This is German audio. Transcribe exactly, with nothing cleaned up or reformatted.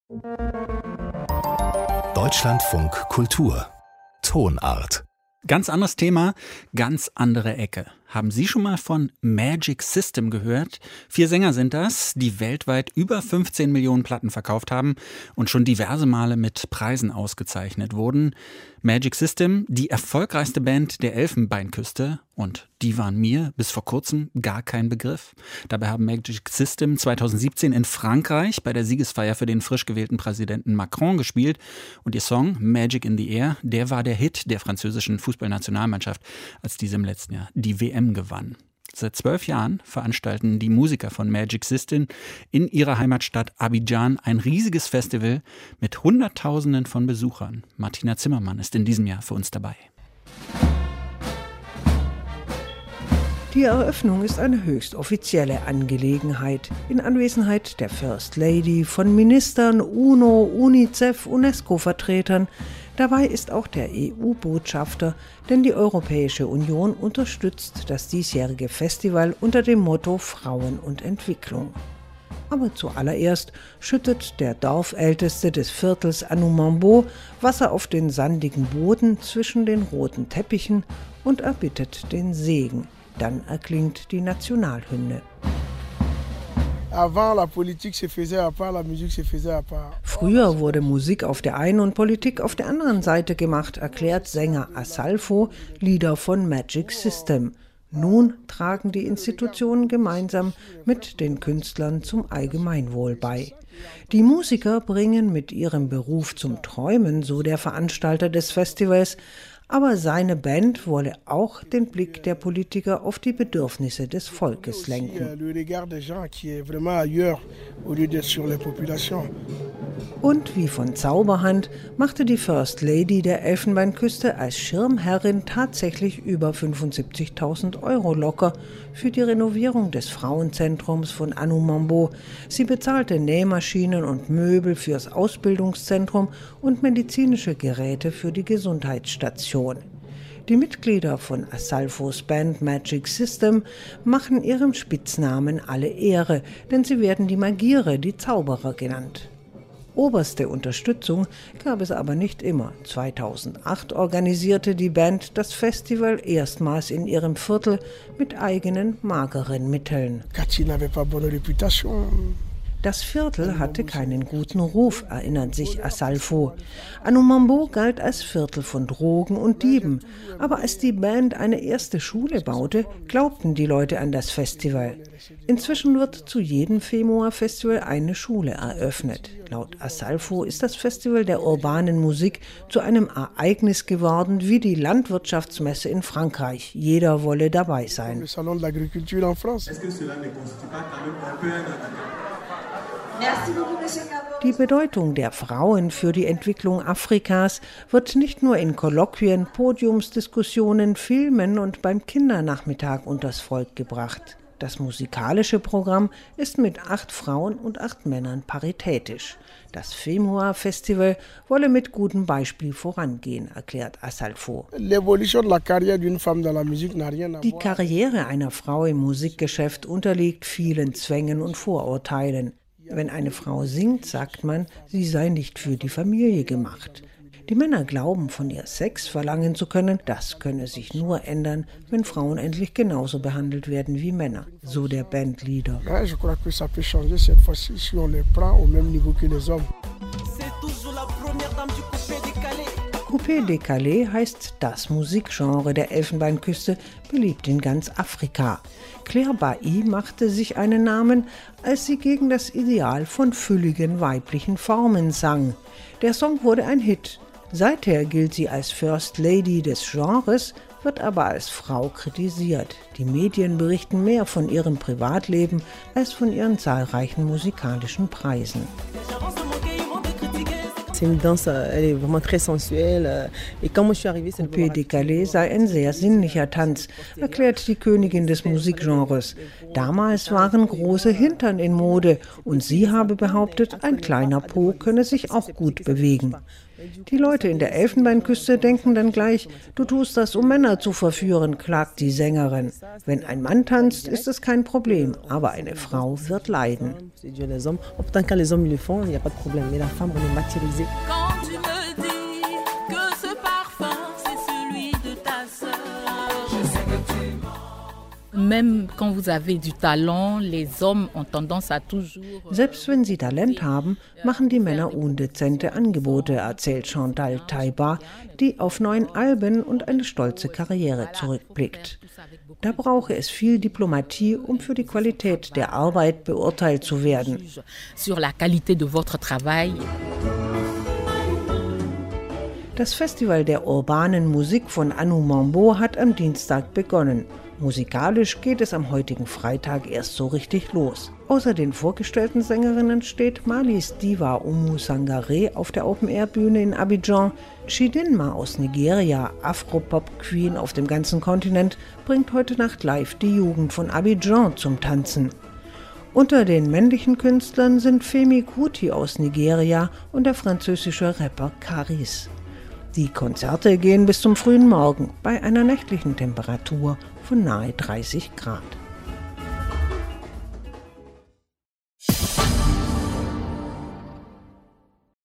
Deutschlandfunk Kultur Tonart. Ganz anderes Thema, ganz andere Ecke. Haben Sie schon mal von Magic System gehört? Vier Sänger sind das, die weltweit über fünfzehn Millionen Platten verkauft haben und schon diverse Male mit Preisen ausgezeichnet wurden. Magic System, die erfolgreichste Band der Elfenbeinküste, und die waren mir bis vor kurzem gar kein Begriff. Dabei haben Magic System zweitausendsiebzehn in Frankreich bei der Siegesfeier für den frisch gewählten Präsidenten Macron gespielt und ihr Song Magic in the Air, der war der Hit der französischen Fußballnationalmannschaft, als diese im letzten Jahr die W M gewann. Seit zwölf Jahren veranstalten die Musiker von Magic System in ihrer Heimatstadt Abidjan ein riesiges Festival mit Hunderttausenden von Besuchern. Martina Zimmermann ist in diesem Jahr für uns dabei. Die Eröffnung ist eine höchst offizielle Angelegenheit. In Anwesenheit der First Lady, von Ministern, UNO, UNICEF, UNESCO-Vertretern. Dabei ist auch der E U-Botschafter, denn die Europäische Union unterstützt das diesjährige Festival unter dem Motto Frauen und Entwicklung. Aber zuallererst schüttet der Dorfälteste des Viertels Anoumambo Wasser auf den sandigen Boden zwischen den roten Teppichen und erbittet den Segen. Dann erklingt die Nationalhymne. Früher wurde Musik auf der einen und Politik auf der anderen Seite gemacht, erklärt Sänger Assalfo, Leader von Magic System. Nun tragen die Institutionen gemeinsam mit den Künstlern zum Allgemeinwohl bei. Die Musiker bringen mit ihrem Beruf zum Träumen, so der Veranstalter des Festivals, aber seine Band wolle auch den Blick der Politiker auf die Bedürfnisse des Volkes lenken. Und wie von Zauberhand machte die First Lady der Elfenbeinküste als Schirmherrin tatsächlich über fünfundsiebzigtausend Euro locker für die Renovierung des Frauenzentrums von Anoumambo. Sie bezahlte Nähmaschinen und Möbel fürs Ausbildungszentrum und medizinische Geräte für die Gesundheitsstation. Die Mitglieder von Assalfos Band Magic System machen ihrem Spitznamen alle Ehre, denn sie werden die Magiere, die Zauberer genannt. Oberste Unterstützung gab es aber nicht immer. zweitausendacht organisierte die Band das Festival erstmals in ihrem Viertel mit eigenen mageren Mitteln. Das Viertel hatte keinen guten Ruf, erinnert sich Assalfo. Anoumambo galt als Viertel von Drogen und Dieben. Aber als die Band eine erste Schule baute, glaubten die Leute an das Festival. Inzwischen wird zu jedem Femoa-Festival eine Schule eröffnet. Laut Assalfo ist das Festival der urbanen Musik zu einem Ereignis geworden wie die Landwirtschaftsmesse in Frankreich. Jeder wolle dabei sein. Die Bedeutung der Frauen für die Entwicklung Afrikas wird nicht nur in Kolloquien, Podiumsdiskussionen, Filmen und beim Kindernachmittag unters Volk gebracht. Das musikalische Programm ist mit acht Frauen und acht Männern paritätisch. Das Femoa-Festival wolle mit gutem Beispiel vorangehen, erklärt Assalfo. Die Karriere einer Frau im Musikgeschäft unterliegt vielen Zwängen und Vorurteilen. Wenn eine Frau singt, sagt man, sie sei nicht für die Familie gemacht. Die Männer glauben, von ihr Sex verlangen zu können. Das könne sich nur ändern, wenn Frauen endlich genauso behandelt werden wie Männer, so der Bandleader. Coupé décalé heißt das Musikgenre der Elfenbeinküste, beliebt in ganz Afrika. Claire Bailly machte sich einen Namen, als sie gegen das Ideal von fülligen weiblichen Formen sang. Der Song wurde ein Hit. Seither gilt sie als First Lady des Genres, wird aber als Frau kritisiert. Die Medien berichten mehr von ihrem Privatleben als von ihren zahlreichen musikalischen Preisen. Coupé décalé sei ein sehr sinnlicher Tanz, erklärt die Königin des Musikgenres. Damals waren große Hintern in Mode und sie habe behauptet, ein kleiner Po könne sich auch gut bewegen. Die Leute in der Elfenbeinküste denken dann gleich, du tust das, um Männer zu verführen, klagt die Sängerin. Wenn ein Mann tanzt, ist es kein Problem, aber eine Frau wird leiden. Selbst wenn sie Talent haben, machen die Männer undezente Angebote, erzählt Chantal Taiba, die auf neun Alben und eine stolze Karriere zurückblickt. Da brauche es viel Diplomatie, um für die Qualität der Arbeit beurteilt zu werden. Das Festival der urbanen Musik von Anu Mambo hat am Dienstag begonnen. Musikalisch geht es am heutigen Freitag erst so richtig los. Außer den vorgestellten Sängerinnen steht Malis Diva Oumou Sangaré auf der Open-Air-Bühne in Abidjan. Chidinma aus Nigeria, Afropop-Queen auf dem ganzen Kontinent, bringt heute Nacht live die Jugend von Abidjan zum Tanzen. Unter den männlichen Künstlern sind Femi Kuti aus Nigeria und der französische Rapper Caris. Die Konzerte gehen bis zum frühen Morgen bei einer nächtlichen Temperatur von nahe dreißig Grad.